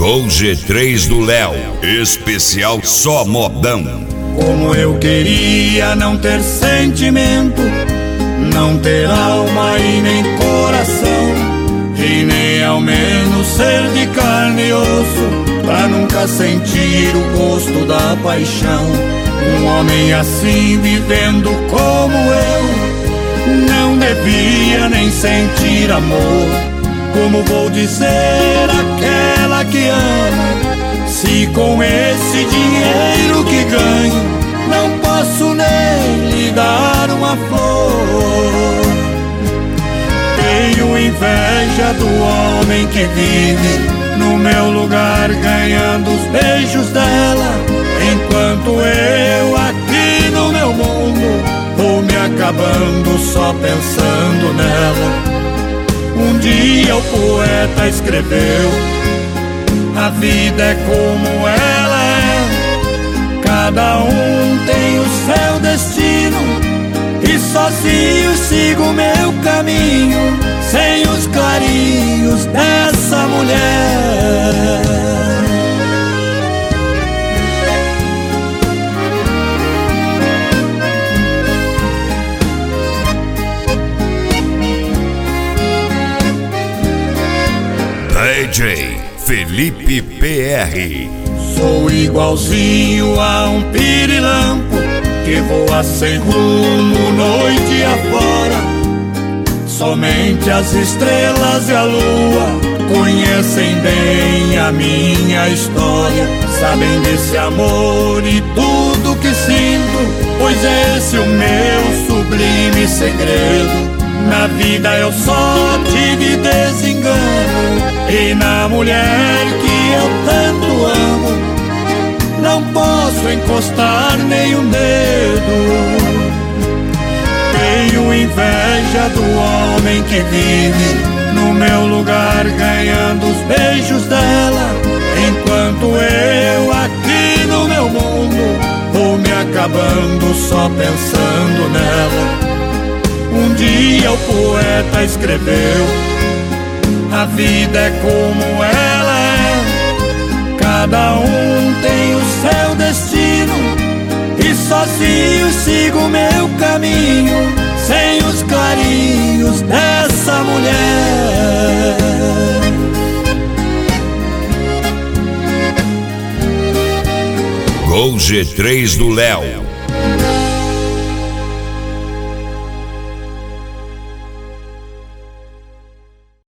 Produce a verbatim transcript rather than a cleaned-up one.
Gol G três do Léo, especial só modão. Como eu queria não ter sentimento, não ter alma e nem coração, e nem ao menos ser de carne e osso, pra nunca sentir o gosto da paixão. Um homem assim vivendo como eu, não devia nem sentir amor. Como vou dizer àquela que amo, se com esse dinheiro que ganho não posso nem lhe dar uma flor? Tenho inveja do homem que vive no meu lugar ganhando os beijos dela, enquanto eu aqui no meu mundo vou me acabando só pensando nela. Um dia o poeta escreveu: a vida é como ela é, cada um tem o seu destino, e sozinho sigo meu caminho, sem os carinhos dessa mulher. D J Felipe P R. Sou igualzinho a um pirilampo que voa sem rumo noite afora. Somente as estrelas e a lua conhecem bem a minha história, sabem desse amor e tudo que sinto, pois esse é o meu sublime segredo. Na vida eu só tive desengano, e na mulher que eu tanto amo não posso encostar nem um dedo. Tenho inveja do homem que vive no meu lugar ganhando os beijos dela, enquanto eu aqui no meu mundo vou me acabando só pensando nela. Um dia o poeta escreveu: a vida é como ela é, cada um tem o seu destino, e sozinho sigo meu caminho, sem os carinhos dessa mulher. Gol G três do Léo.